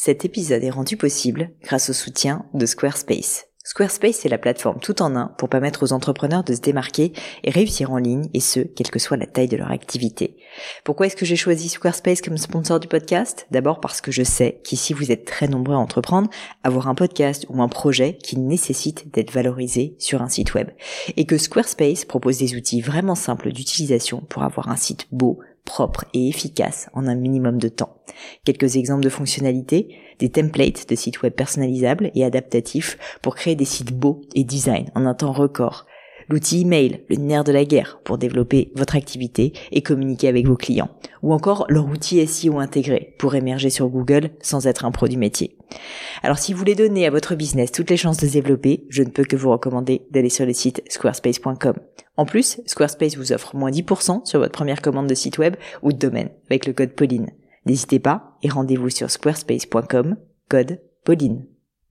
Cet épisode est rendu possible grâce au soutien de Squarespace. Squarespace est la plateforme tout en un pour permettre aux entrepreneurs de se démarquer et réussir en ligne, et ce, quelle que soit la taille de leur activité. Pourquoi est-ce que j'ai choisi Squarespace comme sponsor du podcast ? D'abord parce que je sais qu'ici vous êtes très nombreux à entreprendre, avoir un podcast ou un projet qui nécessite d'être valorisé sur un site web. Et que Squarespace propose des outils vraiment simples d'utilisation pour avoir un site beau, propre et efficace en un minimum de temps. Quelques exemples de fonctionnalités, des templates de sites web personnalisables et adaptatifs pour créer des sites beaux et design en un temps record. L'outil email, le nerf de la guerre pour développer votre activité et communiquer avec vos clients. Ou encore leur outil SEO intégré pour émerger sur Google sans être un pro du métier. Alors si vous voulez donner à votre business toutes les chances de se développer, je ne peux que vous recommander d'aller sur le site squarespace.com. En plus, Squarespace vous offre moins 10% sur votre première commande de site web ou de domaine avec le code Pauline. N'hésitez pas et rendez-vous sur squarespace.com, code Pauline.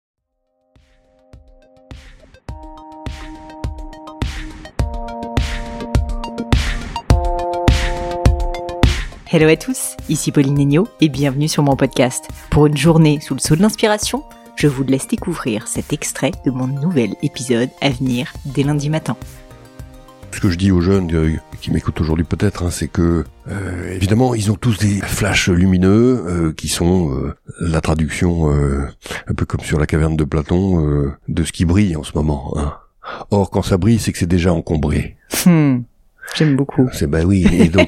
Hello à tous, ici Pauline Agneau et bienvenue sur mon podcast. Pour une journée sous le sceau de l'inspiration, je vous laisse découvrir cet extrait de mon nouvel épisode à venir dès lundi matin. Ce que je dis aux jeunes qui m'écoutent aujourd'hui peut-être, c'est que évidemment ils ont tous des flashs lumineux qui sont la traduction un peu comme sur la caverne de Platon de ce qui brille en ce moment. Hein. Or quand ça brille, c'est que c'est déjà encombré. J'aime beaucoup. C'est bah oui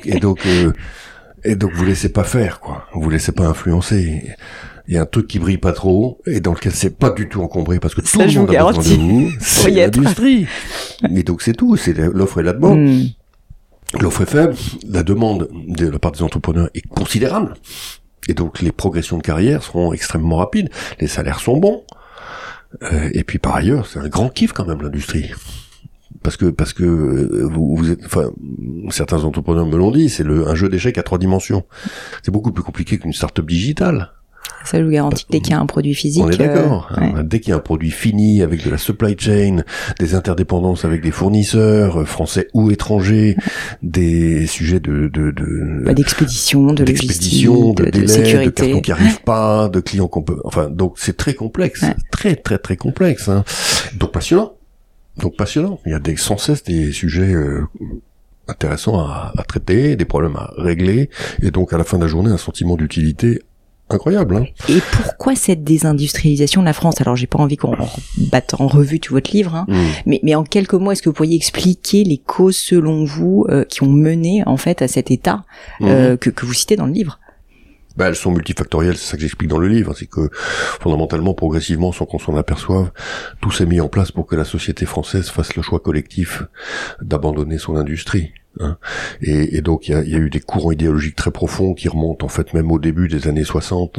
et donc vous laissez pas faire quoi. Vous laissez pas influencer. Il y a un truc qui brille pas trop et dans lequel c'est pas du tout encombré parce que tout le monde a besoin de vous. C'est l'industrie. Et donc c'est tout, c'est l'offre et la demande. L'offre est faible, la demande de la part des entrepreneurs est considérable. Et donc les progressions de carrière seront extrêmement rapides, les salaires sont bons. Et puis par ailleurs, c'est un grand kiff quand même l'industrie. Parce que vous êtes, enfin, certains entrepreneurs me l'ont dit, c'est un jeu d'échecs à 3 dimensions. C'est beaucoup plus compliqué qu'une start-up digitale. Ça, je vous garantis que dès qu'il y a un produit physique... On est d'accord. Dès qu'il y a un produit fini, avec de la supply chain, des interdépendances avec des fournisseurs, français ou étrangers, des sujets d'expédition, de logistique, de délai, sécurité. De cartons qui arrivent pas, de clients qu'on peut... Enfin, donc c'est très complexe. Très, très, très complexe. Hein. Donc passionnant. Il y a sans cesse des sujets intéressants à traiter, des problèmes à régler, et donc à la fin de la journée, un sentiment d'utilité incroyable. Hein. Et pourquoi cette désindustrialisation de la France ? Alors j'ai pas envie qu'on batte en revue tout votre livre, hein, mais en quelques mots, est-ce que vous pourriez expliquer les causes selon vous qui ont mené en fait à cet état que vous citez dans le livre ? Elles sont multifactorielles, c'est ça que j'explique dans le livre, c'est que fondamentalement, progressivement, sans qu'on s'en aperçoive, tout s'est mis en place pour que la société française fasse le choix collectif d'abandonner son industrie. Hein. Et donc il y a eu des courants idéologiques très profonds qui remontent en fait même au début des années 60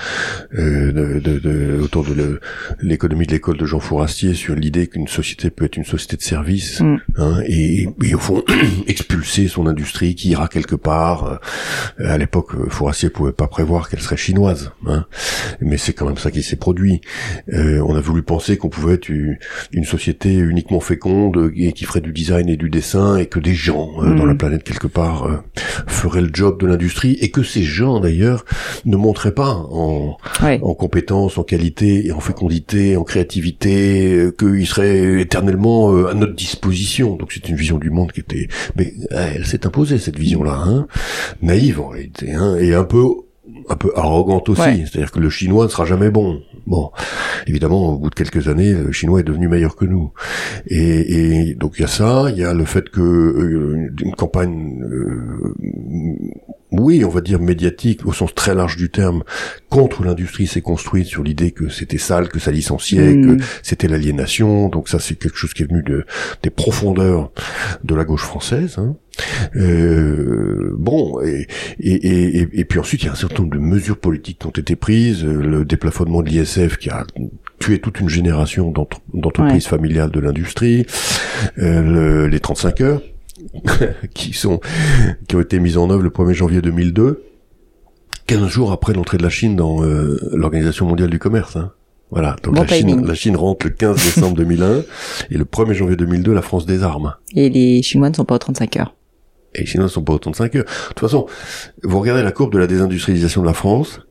autour de l'économie de l'école de Jean Fourastier sur l'idée qu'une société peut être une société de service hein, et au fond expulser son industrie qui ira quelque part. À l'époque Fourastier pouvait pas prévoir qu'elle serait chinoise, hein, mais c'est quand même ça qui s'est produit. On a voulu penser qu'on pouvait être une société uniquement féconde et qui ferait du design et du dessin et que des gens dans la planète quelque part ferait le job de l'industrie et que ces gens d'ailleurs ne montraient pas en compétences, en qualité et en fécondité, en créativité, qu'ils seraient éternellement à notre disposition. Donc c'est une vision du monde qui était, mais elle s'est imposée cette vision-là, hein, naïve en réalité, hein, et un peu arrogante aussi, c'est-à-dire que le chinois ne sera jamais bon. Bon, évidemment, au bout de quelques années, le chinois est devenu meilleur que nous. Et donc il y a ça, il y a le fait que une campagne, oui, on va dire médiatique, au sens très large du terme, contre l'industrie s'est construite sur l'idée que c'était sale, que ça licenciait, que c'était l'aliénation. Donc ça, c'est quelque chose qui est venu des profondeurs de la gauche française. Hein. Bon, et puis ensuite il y a un certain nombre de mesures politiques qui ont été prises, le déplafonnement de l'ISF qui a tué toute une génération d'entreprises familiales de l'industrie, les 35 heures qui ont été mises en œuvre le 1er janvier 2002, 15 jours après l'entrée de la Chine dans l'Organisation mondiale du commerce, hein. Voilà, donc la Chine rentre le 15 décembre 2001 et le 1er janvier 2002 la France désarme. Et les Chinois ne sont pas aux 35 heures. Et les Chinois ne sont pas aux 35 heures. De toute façon, vous regardez la courbe de la désindustrialisation de la France,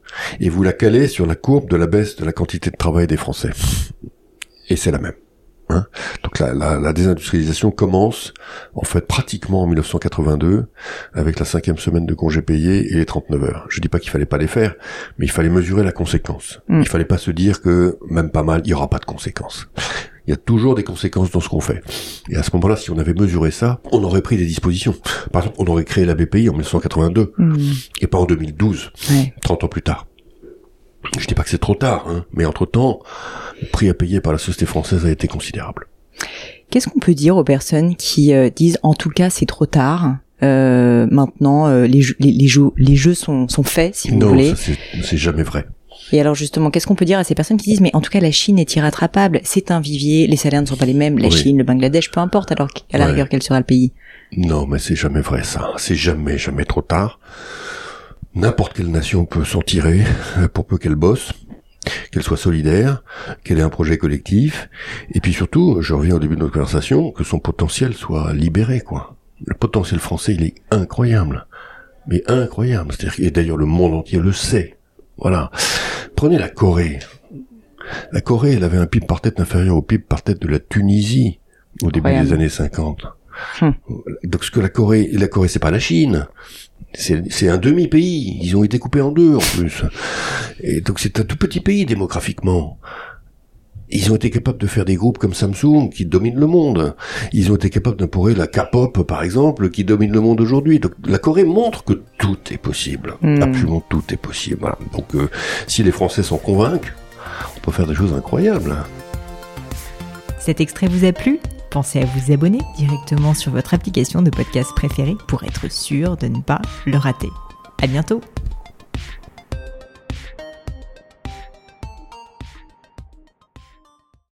et vous la calez sur la courbe de la baisse de la quantité de travail des Français. Et c'est la même. Hein. Donc la désindustrialisation commence en fait pratiquement en 1982 avec la 5e semaine de congés payés et les 39 heures. Je dis pas qu'il fallait pas les faire, mais il fallait mesurer la conséquence. Il fallait pas se dire que même pas mal, il y aura pas de conséquences. Il y a toujours des conséquences dans ce qu'on fait. Et à ce moment-là, si on avait mesuré ça, on aurait pris des dispositions. Par exemple, on aurait créé la BPI en 1982 et pas en 2012, 30 ans plus tard. Je dis pas que c'est trop tard, hein, mais entre-temps, le prix à payer par la société française a été considérable. Qu'est-ce qu'on peut dire aux personnes qui disent en tout cas c'est trop tard, maintenant les jeux sont faits si vous voulez. Non, c'est jamais vrai. Et alors justement, qu'est-ce qu'on peut dire à ces personnes qui disent mais en tout cas la Chine est irrattrapable, c'est un vivier, les salaires ne sont pas les mêmes, la Chine, le Bangladesh, peu importe alors à la rigueur quel sera le pays. Non, mais c'est jamais vrai ça, c'est jamais trop tard. N'importe quelle nation peut s'en tirer, pour peu qu'elle bosse, qu'elle soit solidaire, qu'elle ait un projet collectif, et puis surtout, je reviens au début de notre conversation, que son potentiel soit libéré, quoi. Le potentiel français, il est incroyable. Mais incroyable. C'est-à-dire, et d'ailleurs, le monde entier le sait. Voilà. Prenez la Corée. La Corée, elle avait un PIB par tête inférieur au PIB par tête de la Tunisie, au début des années 50. Donc, ce que la Corée, c'est pas la Chine. C'est un demi-pays. Ils ont été coupés en deux, en plus. Et donc, c'est un tout petit pays, démographiquement. Ils ont été capables de faire des groupes comme Samsung, qui dominent le monde. Ils ont été capables d'imposer la K-pop, par exemple, qui domine le monde aujourd'hui. Donc, la Corée montre que tout est possible. Absolument tout est possible. Voilà. Donc, si les Français s'en convainquent, on peut faire des choses incroyables. Cet extrait vous a plu ? Pensez à vous abonner directement sur votre application de podcast préférée pour être sûr de ne pas le rater. À bientôt!